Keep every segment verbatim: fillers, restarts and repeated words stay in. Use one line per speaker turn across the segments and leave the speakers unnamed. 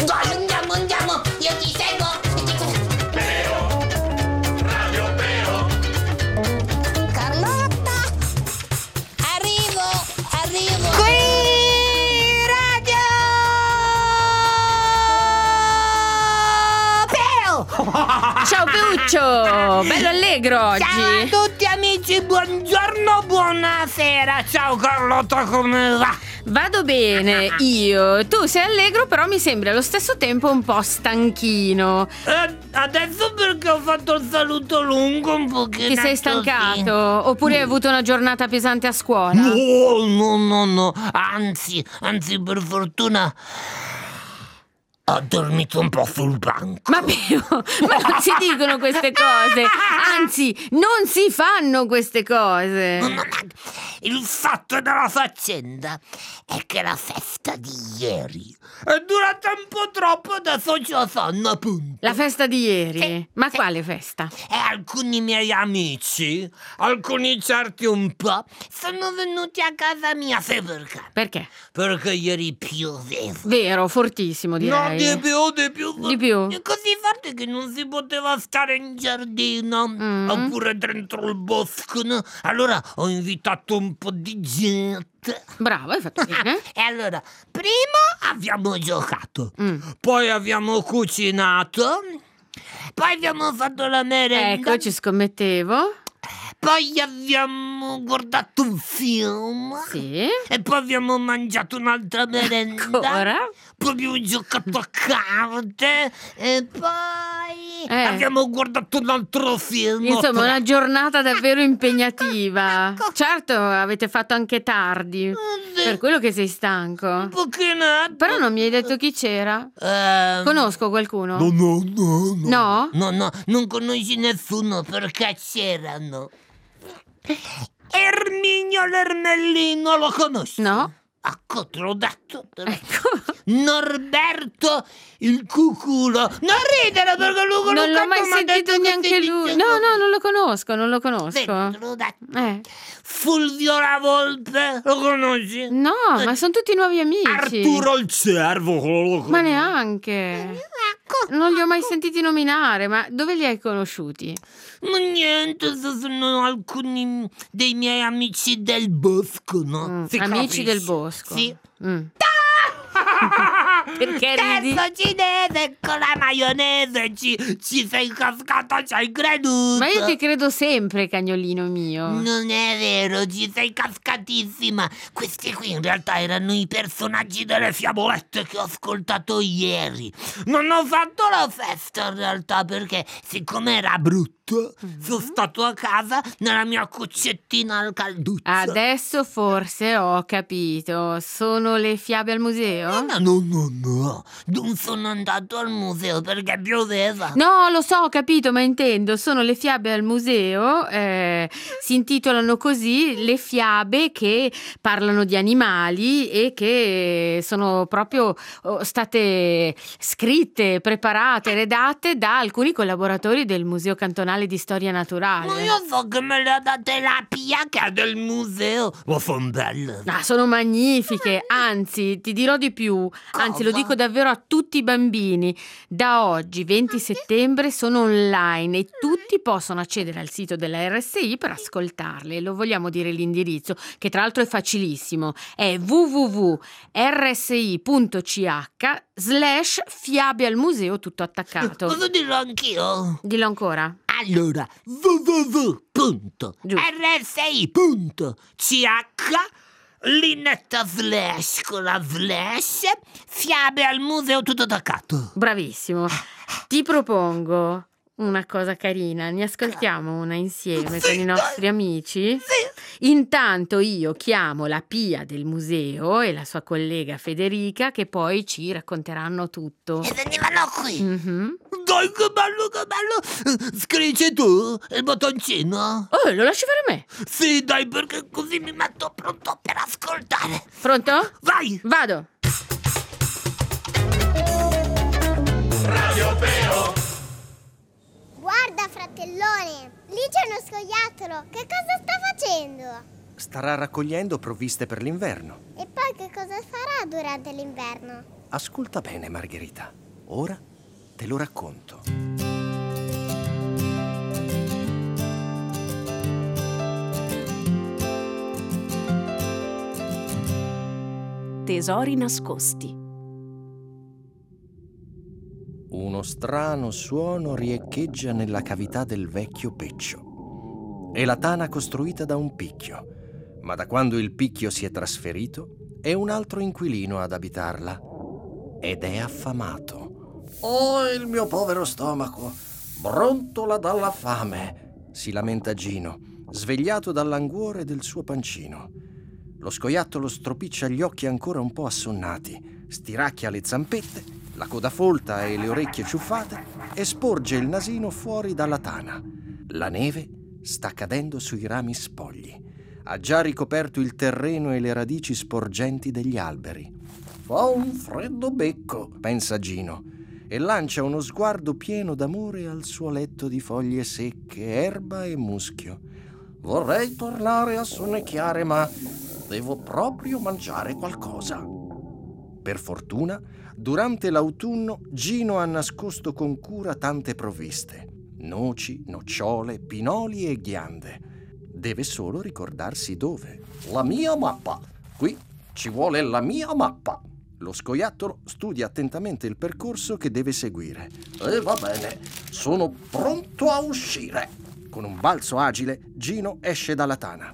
Dai, andiamo, andiamo, io ti seguo.
Beo, Radio Beo.
Carlotta, arrivo, arrivo.
Qui Radio Beo!
Ciao Peuccio, bello allegro oggi.
Ciao a tutti amici, buongiorno, buonasera. Ciao Carlotta, come va?
Vado bene, io. Tu sei allegro, però mi sembri allo stesso tempo un po' stanchino.
Eh, adesso perché ho fatto il saluto lungo un pochino.
Ti sei stancato? Oppure hai avuto una giornata pesante a scuola?
No, no, no, no. Anzi, anzi, per fortuna ho dormito un po' sul banco.
Ma Pio, ma non si dicono queste cose. Anzi, non si fanno queste cose.
No, no, ma il fatto della faccenda è che la festa di ieri è durata un po' troppo, adesso c'ho sonno, appunto.
La festa di ieri?
Sì,
Ma
sì.
quale festa?
E alcuni miei amici, alcuni certi un po', sono venuti a casa mia. Sai perché?
Perché?
Perché ieri pioveva.
Vero, fortissimo direi.
No, di più, di più.
Di più?
È così forte che non si poteva stare in giardino,
Mm.
oppure dentro il bosco, no? Allora ho invitato un po' di gente.
Bravo, hai fatto bene.
E allora, prima abbiamo giocato,
Mm.
poi abbiamo cucinato, poi abbiamo fatto la merenda,
Ecco, ci scommettevo.
poi abbiamo guardato un film,
Sì.
e poi abbiamo mangiato un'altra merenda.
Ancora?
Poi abbiamo giocato a carte e poi
Eh.
abbiamo guardato un altro film.
Insomma,
Tre-
una giornata davvero impegnativa.
Ecco.
Certo, avete fatto anche tardi.
sì.
Per quello che sei stanco.
Un pochino.
Però non mi hai detto chi c'era.
Ehm,
Conosco qualcuno?
No, no, no, no.
No?
No, no, non conosci nessuno perché c'erano. Erminio l'Ermellino, lo conosci?
No?
Ecco, te l'ho detto. te l'ho-
Ecco.
Norberto il cuculo. Non ridere perché lo conosco.
Non l'ho mai
ma ha detto
sentito
che
neanche
si
lui.
dice
No,
così.
no, non lo conosco, non lo
Vedi,
conosco.
te l'ho detto.
Eh.
Fulvio la Volpe, lo conosci?
No, ma sono tutti nuovi amici.
Arturo il Cervo, lo conosci?
Ma neanche.
Ecco.
Non li ho mai sentiti nominare, ma dove li hai conosciuti?
Ma niente, sono alcuni dei miei amici del bosco, no?
Mm,
Si
amici
capisce?
del bosco.
Sì.
Mm. Perché ridi?
Terzo cinese con la maionese, ci, ci sei cascato, ci hai creduto.
Ma io ti credo sempre, cagnolino mio.
Non è vero, ci sei cascatissima. Questi qui in realtà erano i personaggi delle fiabolette che ho ascoltato ieri. Non ho fatto la festa in realtà perché, siccome era brutto, sono stato a casa nella mia cuccettina al calduccio.
Adesso forse ho capito. Sono le fiabe al museo?
No, no, no, no. Non sono andato al museo perché pioveva.
No, lo so, ho capito, ma intendo, sono le fiabe al museo, eh, si intitolano così le fiabe che parlano di animali e che sono proprio oh, state scritte, preparate, redatte da alcuni collaboratori del Museo Cantonale di Storia Naturale.
Ma io so che me le ha date la Pia che è del museo. Ma sono belle.
Ah, sono magnifiche, anzi ti dirò di più, anzi lo
Cosa?
dico davvero a tutti i bambini, da oggi venti settembre sono online e tutti possono accedere al sito della R S I per ascoltarle. Lo vogliamo dire l'indirizzo, che tra l'altro è facilissimo, è w w w punto r s i punto c h slash fiabe al museo tutto attaccato.
Posso dirlo anch'io?
Dillo ancora.
Allora, w w w punto
Giusto.
r s i punto c h linnetta slash con la slash fiabe al museo tutto attaccato.
Bravissimo. Ti propongo una cosa carina, ne ascoltiamo una insieme
Sì,
con i nostri
dai.
amici?
Sì.
Intanto io chiamo la Pia del museo e la sua collega Federica che poi ci racconteranno tutto.
E venivano qui.
Mhm.
Dai, che bello, che bello. Scrici tu il bottoncino?
Oh, lo lasci fare a me.
Sì, dai, perché così mi metto pronto per ascoltare.
Pronto?
Vai.
Vado.
Radio Beo.
Guarda, fratellone, lì c'è uno scoiattolo. Che cosa sta facendo?
Starà raccogliendo provviste per l'inverno.
E poi che cosa farà durante l'inverno?
Ascolta bene, Margherita. Ora te lo racconto.
Tesori nascosti.
Uno strano suono riecheggia nella cavità del vecchio peccio. È la tana costruita da un picchio, ma da quando il picchio si è trasferito è un altro inquilino ad abitarla ed è affamato. Oh, il mio povero stomaco, brontola dalla fame, si lamenta Gino, svegliato dal languore del suo pancino. Lo scoiattolo stropiccia gli occhi ancora un po' assonnati, stiracchia le zampette, la coda folta e le orecchie ciuffate e sporge il nasino fuori dalla tana. La neve sta cadendo sui rami spogli. Ha già ricoperto il terreno e le radici sporgenti degli alberi. Fa un freddo becco, pensa Gino, e lancia uno sguardo pieno d'amore al suo letto di foglie secche, erba e muschio. Vorrei tornare a sonnecchiare, ma devo proprio mangiare qualcosa. Per fortuna, durante l'autunno, Gino ha nascosto con cura tante provviste: noci, nocciole, pinoli e ghiande. Deve solo ricordarsi dove. La mia mappa. Qui ci vuole la mia mappa. Lo scoiattolo studia attentamente il percorso che deve seguire. E va bene, sono pronto a uscire. Con un balzo agile, Gino esce dalla tana.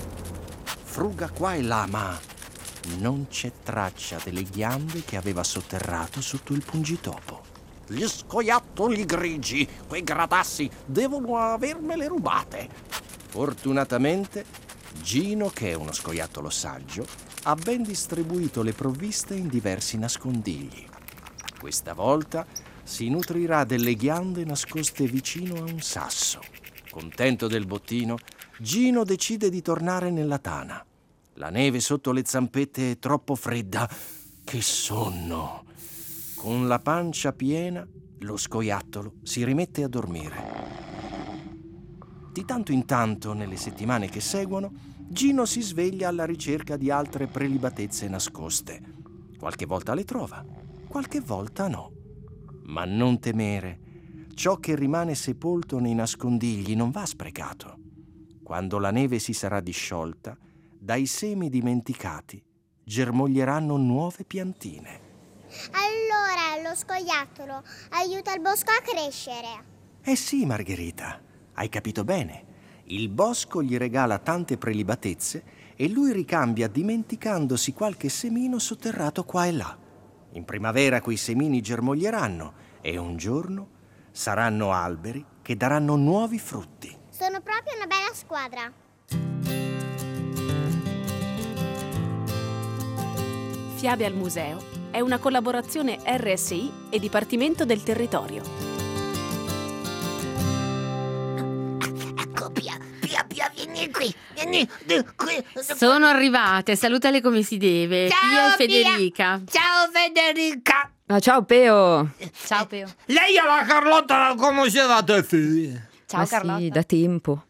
Fruga qua e là, ma non c'è traccia delle ghiande che aveva sotterrato sotto il pungitopo. Gli scoiattoli grigi, quei gradassi, devono avermele rubate. Fortunatamente, Gino, che è uno scoiattolo saggio, ha ben distribuito le provviste in diversi nascondigli. Questa volta si nutrirà delle ghiande nascoste vicino a un sasso. Contento del bottino, Gino decide di tornare nella tana. La neve sotto le zampette è troppo fredda. Che sonno! Con la pancia piena, lo scoiattolo si rimette a dormire. Di tanto in tanto, nelle settimane che seguono, Gino si sveglia alla ricerca di altre prelibatezze nascoste. Qualche volta le trova, qualche volta no. Ma non temere. Ciò che rimane sepolto nei nascondigli non va sprecato. Quando la neve si sarà disciolta, dai semi dimenticati germoglieranno nuove piantine.
Allora lo scoiattolo aiuta il bosco a crescere.
Eh sì, Margherita, hai capito bene. Il bosco gli regala tante prelibatezze e lui ricambia dimenticandosi qualche semino sotterrato qua e là. In primavera quei semini germoglieranno e un giorno saranno alberi che daranno nuovi frutti.
Sono proprio una bella squadra.
Fiabe al Museo è una collaborazione R S I e Dipartimento del Territorio.
Ecco, Pia, Pia, Pia, vieni qui, vieni qui.
Sono arrivate, salutale come si deve. Pia e Federica.
Ciao Federica.
Ah, ciao Peo.
Ciao Peo. Lei è la Carlotta, la conoscevate?
Ciao Carlotta. Sì, da tempo.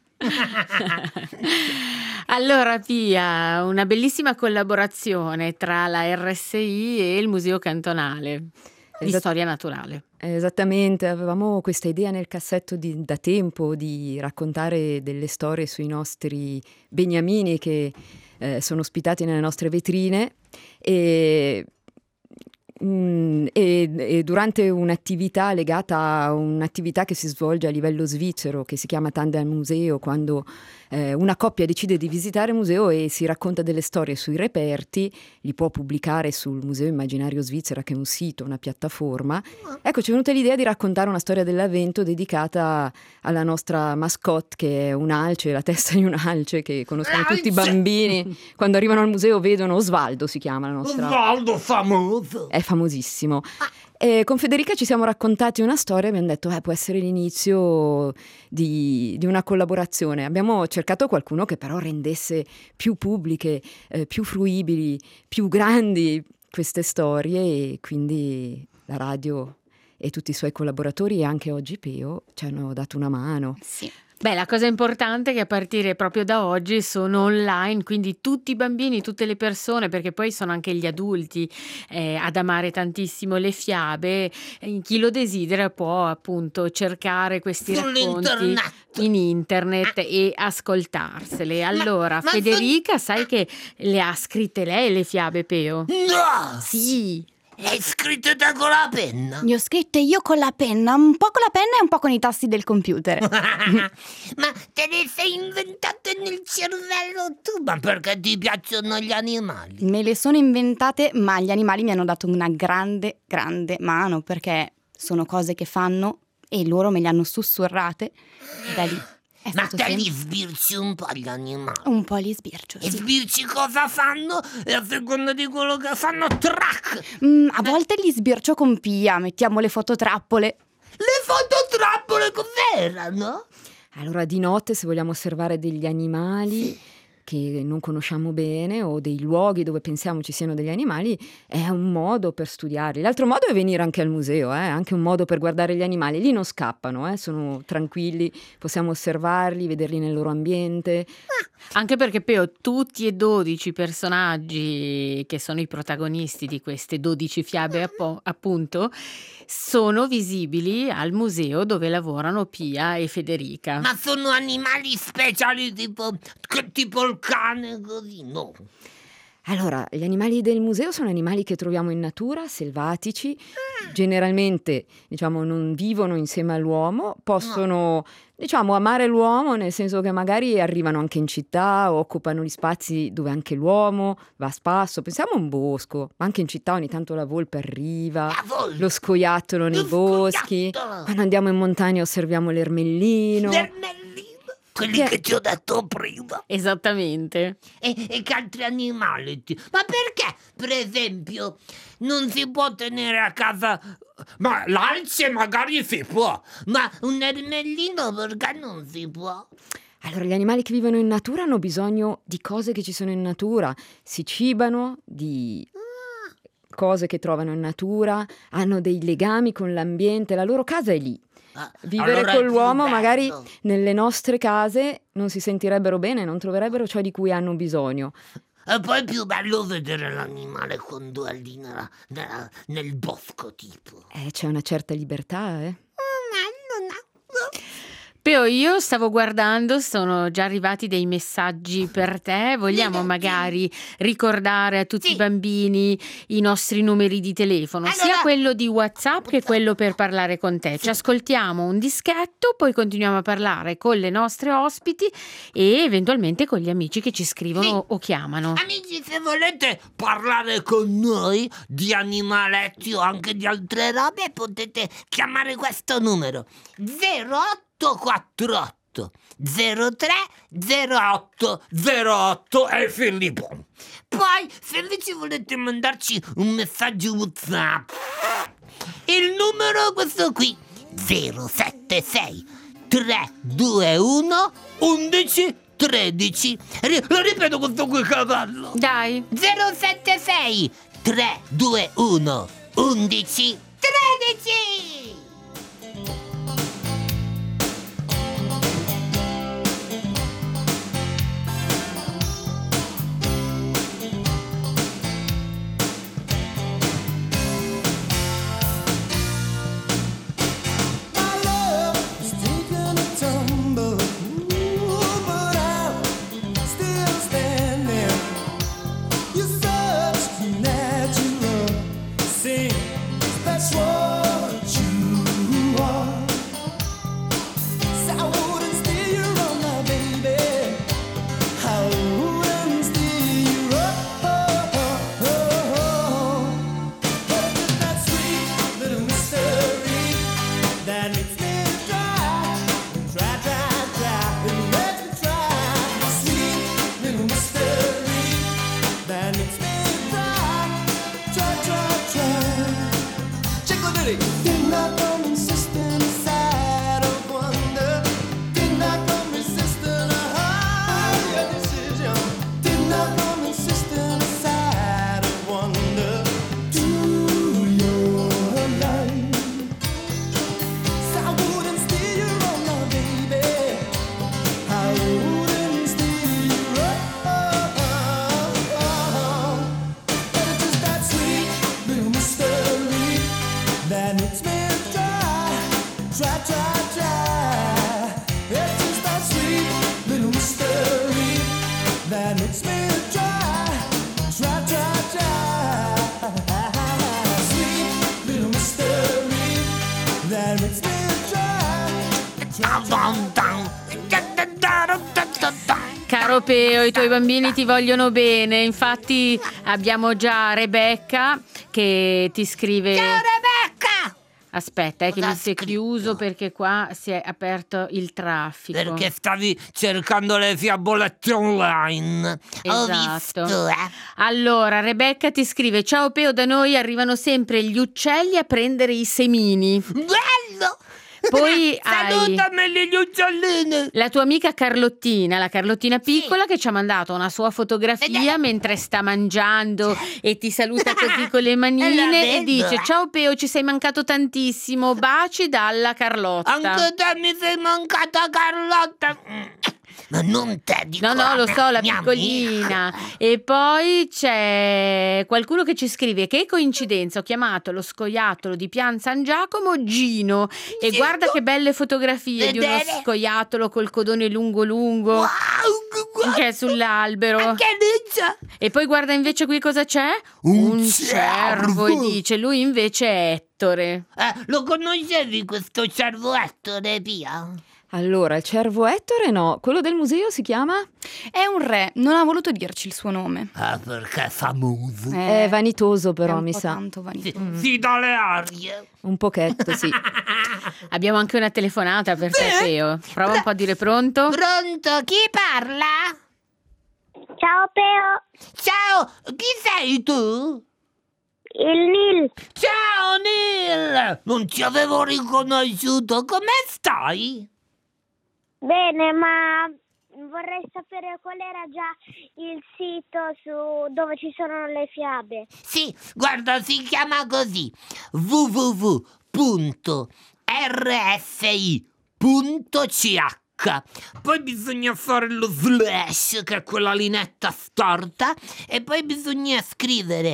Allora Pia, una bellissima collaborazione tra la R S I e il Museo Cantonale di
Esat-
Storia Naturale.
Esattamente, avevamo questa idea nel cassetto di- da tempo di raccontare delle storie sui nostri beniamini che eh, sono ospitati nelle nostre vetrine e... Mm, e, e durante un'attività legata a un'attività che si svolge a livello svizzero che si chiama Tandem Museo, quando eh, una coppia decide di visitare il museo e si racconta delle storie sui reperti, li può pubblicare sul Museo Immaginario Svizzera, che è un sito, una piattaforma. Ecco, ci è venuta l'idea di raccontare una storia dell'avvento dedicata alla nostra mascotte, che è un'alce, la testa di un'alce che conoscono tutti i bambini. Quando arrivano al museo vedono Osvaldo, si chiama la nostra.
Osvaldo famoso.
È famosissimo. E con Federica ci siamo raccontati una storia e abbiamo detto eh, può essere l'inizio di, di una collaborazione. Abbiamo cercato qualcuno che però rendesse più pubbliche, eh, più fruibili, più grandi queste storie, e quindi la radio e tutti i suoi collaboratori e anche oggi Peo ci hanno dato una mano.
Sì.
Beh, la cosa importante è che a partire proprio da oggi sono online, quindi tutti i bambini, tutte le persone, perché poi sono anche gli adulti eh, ad amare tantissimo le fiabe, eh, chi lo desidera può appunto cercare questi racconti
Sull'internet.
in internet e ascoltarsele. Allora,
ma
Federica, sai che le ha scritte lei le fiabe, Peo?
No!
Sì.
Le hai scritte te con la penna?
Ne ho scritte io con la penna, un po' con la penna e un po' con i tasti del computer.
Ma te le sei inventate nel cervello tu? Ma perché ti piacciono gli animali?
Me le sono inventate, ma gli animali mi hanno dato una grande, grande mano, perché sono cose che fanno e loro me le hanno sussurrate. Da lì è
Ma
stato
te
sempre-
li sbirci un po' gli animali?
Un po' li sbircio,
E
sì.
sbirci cosa fanno e a seconda di quello che fanno, track!
Mm, a volte li sbircio con Pia, mettiamo le fototrappole.
Le fototrappole cos'erano?
Allora, di notte, se vogliamo osservare degli animali che non conosciamo bene o dei luoghi dove pensiamo ci siano degli animali, è un modo per studiarli. L'altro modo è venire anche al museo, eh? Anche un modo per guardare gli animali. Lì non scappano, eh? Sono tranquilli, possiamo osservarli, vederli nel loro ambiente.
Anche perché Peo, tutti e dodici i personaggi che sono i protagonisti di queste dodici fiabe appo- appunto sono visibili al museo dove lavorano Pia e Federica.
Ma sono animali speciali tipo, che- tipo il cane così? No.
Allora, gli animali del museo sono animali che troviamo in natura, selvatici, generalmente, diciamo, non vivono insieme all'uomo, possono, diciamo, amare l'uomo, nel senso che magari arrivano anche in città, occupano gli spazi dove anche l'uomo va a spasso. Pensiamo a un bosco, ma anche in città ogni tanto la volpe arriva,
La volpe.
lo scoiattolo nei
Lo
boschi,
scoiattolo.
quando andiamo in montagna osserviamo l'ermellino.
L'ermellino, quelli
Che-
che ti ho detto prima.
Esattamente.
E, e che altri animali? ti- Ma perché, per esempio, non si può tenere a casa... Ma l'alce magari si può, ma un ermellino perché non si può?
Allora, gli animali che vivono in natura hanno bisogno di cose che ci sono in natura, si cibano di cose che trovano in natura, hanno dei legami con l'ambiente, la loro casa è lì.
Ah,
Vivere
allora è
con
più
l'uomo
bello.
magari nelle nostre case non si sentirebbero bene, non troverebbero ciò di cui hanno bisogno.
E poi è più bello vedere l'animale quando è lì nella- nella- nel bosco, tipo.
Eh, c'è una certa libertà, eh?
Peo, io stavo guardando, sono già arrivati dei messaggi per te. Vogliamo magari ricordare a tutti
Sì.
i bambini i nostri numeri di telefono,
Allora-
sia quello di WhatsApp che quello per parlare con te. Ci ascoltiamo un dischetto, poi continuiamo a parlare con le nostre ospiti e eventualmente con gli amici che ci scrivono
Sì.
o chiamano.
Amici, se volete parlare con noi di animaletti o anche di altre robe, potete chiamare questo numero zero otto quattro otto zero tre zero otto zero otto è Filippo. Poi, se invece volete mandarci un messaggio WhatsApp, il numero è questo qui: zero sette sei tre due uno undici tredici. Ri- lo ripeto questo qui, cavallo.
Dai.
zero sette sei tre due uno undici tredici.
that makes me try, try, try, try. It's just that sweet little mystery that makes me try, try, try, try. Sweet little mystery that makes me try, try, try, try.
Caro Peo, i tuoi bambini ti vogliono bene, infatti abbiamo già Rebecca che ti scrive...
Ciao Rebecca!
Aspetta, è che
Cosa
mi si è
scritto?
chiuso perché qua si è aperto il traffico.
Perché stavi cercando le fiabolette online. Ho
Esatto.
visto, eh.
Allora, Rebecca ti scrive: ciao Peo, da noi arrivano sempre gli uccelli a prendere i semini.
Bello!
Poi hai
Salutami gli uccellini!
la tua amica Carlottina, la Carlottina piccola, che ci ha mandato una sua fotografia mentre sta mangiando e ti saluta così con le manine e
vedo,
dice:
eh.
ciao Peo, ci sei mancato tantissimo, baci dalla Carlotta.
Anche te mi sei mancata, Carlotta! Mm. Ma non te, dico
No, no,
a
lo
me,
so, la
mia
piccolina.
amica.
E poi c'è qualcuno che ci scrive: che coincidenza, ho chiamato lo scoiattolo di Pian San Giacomo Gino. E
Gino?
guarda che belle fotografie di uno
Vedere?
scoiattolo col codone lungo lungo
Wow, guarda,
che è sull'albero.
anche lì c'è
E poi guarda invece qui cosa c'è?
Un
cervo. E
cervo.
dice: lui invece è Ettore.
Eh, lo conoscevi questo cervo Ettore, Pia?
Allora, il cervo Ettore no, quello del museo si chiama?
È un re, non ha voluto dirci il suo nome.
Ah, perché è famoso.
È vanitoso
è
però,
un
mi
po'
sa.
tanto vanitoso.
Si, si dà le arie.
Un pochetto, sì.
Abbiamo anche una telefonata per te, Peo. Prova un po' a dire pronto.
Pronto? Chi parla?
Ciao Peo,
Ciao, chi sei tu?
il Nil.
Ciao Neil! Non ti avevo riconosciuto, come stai?
Bene, ma vorrei sapere qual era già il sito su dove ci sono le fiabe.
Sì, guarda, si chiama così: w w w punto r f i punto c h. Poi bisogna fare lo slash, che è quella linetta storta, e poi bisogna scrivere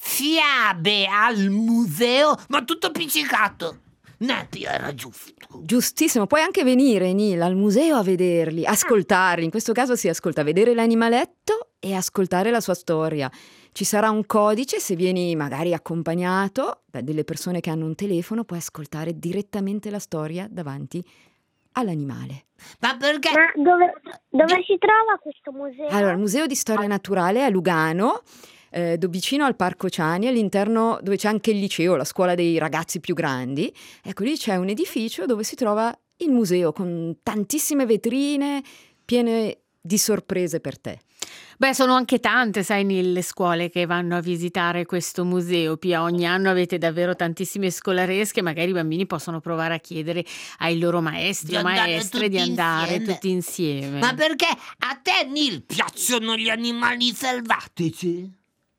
fiabe al museo, ma tutto appiccicato. Nepi, era giusto.
Giustissimo, puoi anche venire, Nil, al museo a vederli, ascoltarli. In questo caso si ascolta vedere l'animaletto e ascoltare la sua storia. Ci sarà un codice, se vieni magari accompagnato da delle persone che hanno un telefono, puoi ascoltare direttamente la storia davanti all'animale.
Ma perché?
Ma dove, dove si trova questo museo?
Allora, il Museo di Storia Naturale è a Lugano, eh, do- vicino al Parco Ciani, all'interno dove c'è anche il liceo, la scuola dei ragazzi più grandi. Ecco, lì c'è un edificio dove si trova il museo con tantissime vetrine piene di sorprese per te.
Beh, sono anche tante, sai, nelle scuole che vanno a visitare questo museo. Pia, ogni anno avete davvero tantissime scolaresche, magari i bambini possono provare a chiedere ai loro maestri
Di
o
andare
maestre
tutti
di andare
insieme.
tutti insieme.
Ma perché a te, Neil, piacciono gli animali selvatici?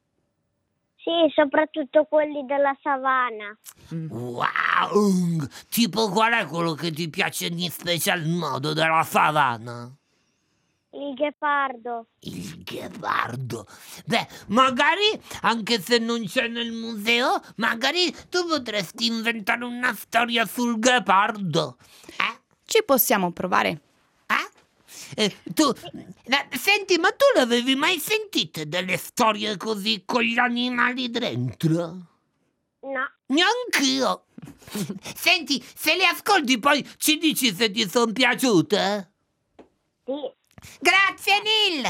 Sì, soprattutto quelli della savana.
Wow! Tipo qual è quello che ti piace in special modo della savana?
Il ghepardo.
Il ghepardo. Beh, magari, anche se non c'è nel museo, magari tu potresti inventare una storia sul ghepardo. Eh?
Ci possiamo provare.
Eh? Eh, tu, eh, senti, ma tu le avevi mai sentite delle storie così con gli animali dentro?
No.
Neanch'io. Senti, se le ascolti poi ci dici se ti sono piaciute?
Sì.
Grazie, Neil.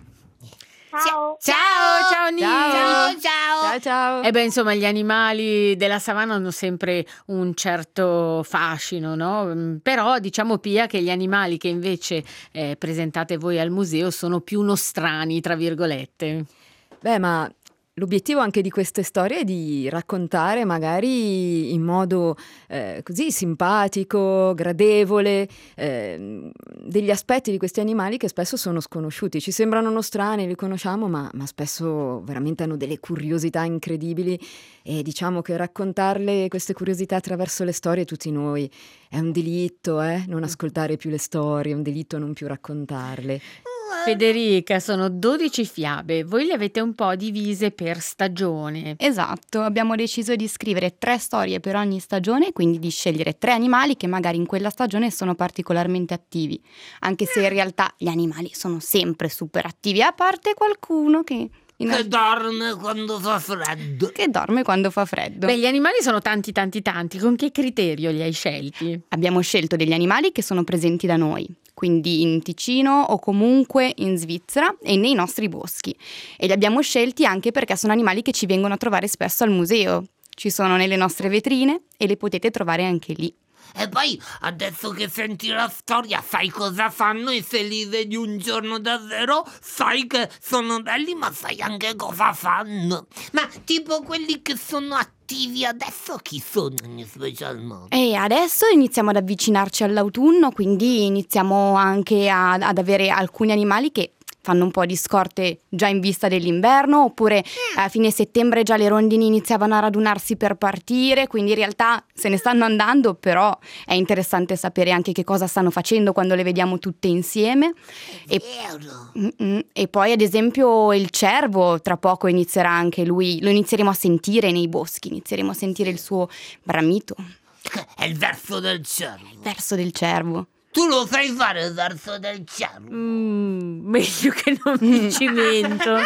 Ciao.
Ciao, ciao Nil.
Ciao, ciao.
Ciao, ciao!
E beh, insomma, gli animali della savana hanno sempre un certo fascino, no? Mm, Però diciamo, Pia, che gli animali che invece eh, presentate voi al museo sono più nostrani, tra virgolette.
Beh, ma l'obiettivo anche di queste storie è di raccontare magari in modo eh, così simpatico, gradevole, eh, degli aspetti di questi animali che spesso sono sconosciuti. Ci sembrano nostrani, li conosciamo, ma, ma spesso veramente hanno delle curiosità incredibili e diciamo che raccontarle, queste curiosità attraverso le storie, tutti noi, è un delitto, eh? Non ascoltare più le storie, è un delitto non più raccontarle.
Federica, sono dodici fiabe, voi le avete un po' divise per stagione.
Esatto, abbiamo deciso di scrivere tre storie per ogni stagione, quindi di scegliere tre animali che magari in quella stagione sono particolarmente attivi, anche se in realtà gli animali sono sempre super attivi, a parte qualcuno che...
Che dorme quando fa freddo.
Che dorme quando fa freddo.
Beh, gli animali sono tanti tanti tanti, con che criterio li hai scelti?
Abbiamo scelto degli animali che sono presenti da noi, quindi in Ticino o comunque in Svizzera e nei nostri boschi. E li abbiamo scelti anche perché sono animali che ci vengono a trovare spesso al museo. Ci sono nelle nostre vetrine e li potete trovare anche lì.
E poi, adesso che senti la storia, sai cosa fanno e se li vedi un giorno davvero, sai che sono belli, ma sai anche cosa fanno. Ma tipo quelli che sono attivi adesso, chi sono in special modo?
E adesso iniziamo ad avvicinarci all'autunno, quindi iniziamo anche a, ad avere alcuni animali che fanno un po' di scorte già in vista dell'inverno, oppure a fine settembre già le rondini iniziavano a radunarsi per partire, quindi in realtà se ne stanno andando, però è interessante sapere anche che cosa stanno facendo quando le vediamo tutte insieme. E, e poi ad esempio il cervo tra poco inizierà anche lui, lo inizieremo a sentire nei boschi, inizieremo a sentire il suo bramito.
È il verso del cervo.
Il verso del cervo.
Tu lo sai fare il verso del cervo?
Mm, meglio che non mi cimento.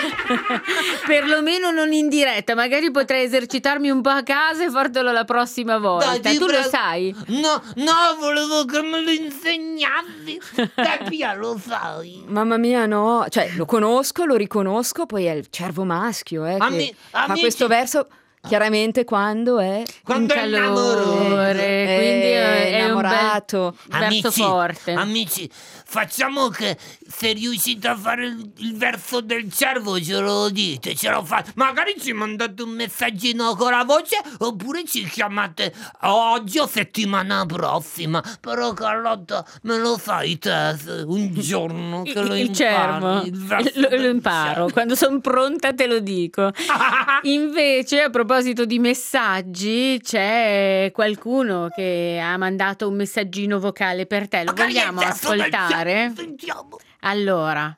Perlomeno non in diretta. Magari potrei esercitarmi un po' a casa e fartelo la prossima volta.
Dai,
tu
pre-
lo sai?
No, no, volevo che me lo insegnassi. Peppia, lo sai.
Mamma mia, no. Cioè, lo conosco, lo riconosco, poi è il cervo maschio, eh,
Ami-
che fa
amici-
questo verso chiaramente quando è
Quando
in
è
calore,
Eh,
quindi è, è un bel
innamorato.
verso forte.
Amici, facciamo che se riuscite a fare il, il verso del cervo ce lo dite, ce lo fate. Magari ci mandate un messaggino con la voce oppure ci chiamate oggi o settimana prossima. Però Carlotta, me lo fai te un giorno che lo
il
impari,
cervo
il verso
lo,
del
lo imparo
cervo.
quando sono pronta, te lo dico. Invece, a proposito di messaggi, c'è qualcuno che ha mandato un messaggino vocale per te, lo
Magari
vogliamo
è il verso del
ascoltare?
cervo, sentiamo.
Allora,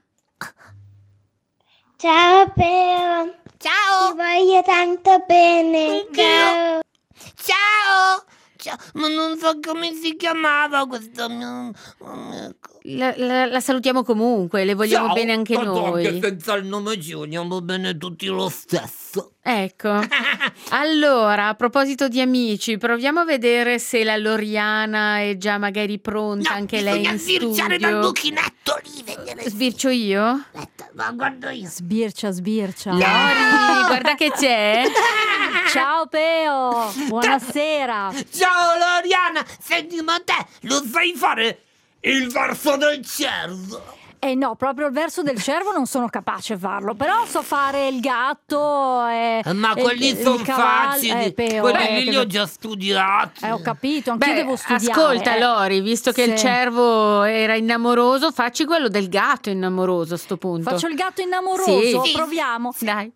Ciao Peo,
Ciao.
ti voglio tanto bene.
Anch'io.
Ciao.
Ciao. Ciao. Ma non so come si chiamava questo mio...
la, la- la salutiamo comunque, le vogliamo
Ciao.
bene anche
Tanto
noi.
Anche senza il nome ci vogliamo bene tutti lo stesso.
Ecco, allora, a proposito di amici, proviamo a vedere se la Loriana è già magari pronta,
No,
anche lei
bisogna
in
sbirciare dal
studio.
buchinetto lì, vedere.
Sbircio io?
Aspetta, ma guardo io.
Sbircia, sbircia.
Lori, guarda che c'è.
Ciao Peo, buonasera.
Ciao Loriana, senti, ma te lo sai fare il verso del cervo?
Eh no, proprio il verso del cervo non sono capace a farlo, però so fare il gatto e,
Eh, Ma
e-
quelli
il
sono
cavallo.
facili,
Eh, Peo,
quelli
eh,
lì
che-
li ho già studiati.
Eh, ho capito, anch'io
Beh,
devo studiare.
ascolta
eh.
Lori, visto che il
Sì.
cervo era innamoroso, facci quello del gatto innamoroso a sto punto.
Faccio il gatto innamoroso,
Sì.
proviamo.
Dai.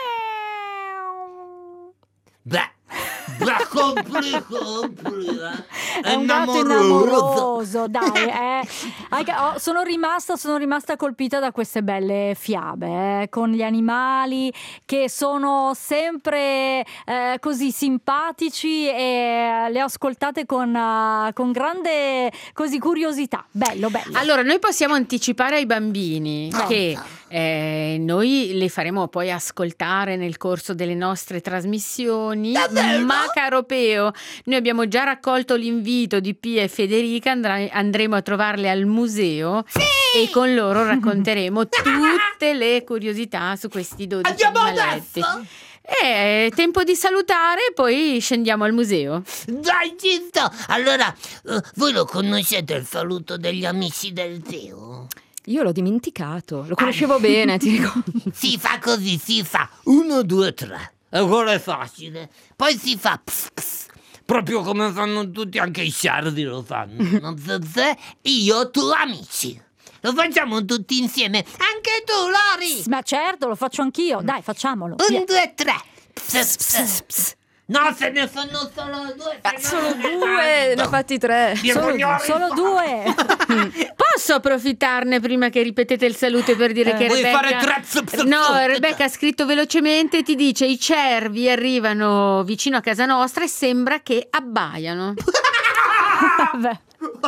Beh, beh, compli, compli, eh.
È un gatto innamoroso, dai. eh. Hai ca- oh, sono rimasta, sono rimasta colpita da queste belle fiabe, eh, con gli animali che sono sempre eh, così simpatici e le ho ascoltate con, eh, con grande così curiosità. Bello, bello.
Allora, noi possiamo anticipare ai bambini che eh, noi le faremo poi ascoltare nel corso delle nostre trasmissioni. Ma caro Peo, noi abbiamo già raccolto l'invito di Pia e Federica, andrà- andremo a trovarle al museo e con loro racconteremo tutte le curiosità su questi dodici
Andiamo
animaletti.
adesso?
È tempo di salutare, poi scendiamo al museo.
Dai, ci sto. Allora, eh, voi lo conoscete il saluto degli amici del Teo?
Io l'ho dimenticato, lo conoscevo bene, ti ricordo.
Si fa così, si fa uno, due, tre. E quello è facile. Poi si fa ps, ps, proprio come fanno tutti, anche i cervi lo fanno. Non so se io, tu, amici. Lo facciamo tutti insieme. Anche tu, Lori.
Ma certo, lo faccio anch'io. Dai, facciamolo.
Un,
Via.
due, tre. Ps, ps, ps. No, se ne fanno solo due. se no
Solo
non è
due, ne ho
tanto.
fatti tre.
Dio,
Solo,
signori,
solo
fa-
due.
Posso Posso approfittarne prima che ripetete il saluto per dire
Eh.
che
Vuoi
Rebecca...
fare tre zup, zup,
No,
zup?
Rebecca ha scritto velocemente, ti dice i cervi arrivano vicino a casa nostra e sembra che abbaiano.
Vabbè.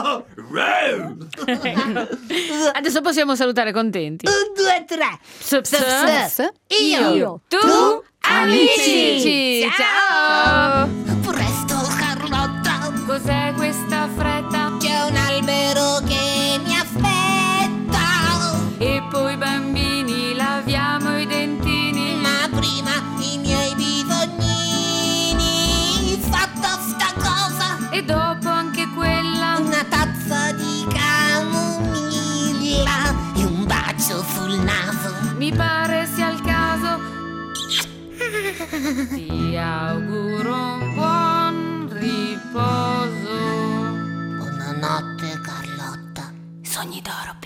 Ecco. Adesso possiamo salutare contenti.
Un, due, tre.
Sup, sup.
S-
Io.
Io.
Tu,
Tu,
amici.
amici.
Ciao.
Presto, Carlotta.
Cos'è questa fretta?
C'è un albero che mi aspetta.
E poi bambini laviamo i dentini.
Ma prima i miei bisognini. Fatta sta cosa.
E dopo anche quella.
Una tazza di camomilla e un bacio sul naso.
Mi pare sia il caso. Ti auguro un buon riposo.
Buonanotte, Carlotta.
Sogni d'oro.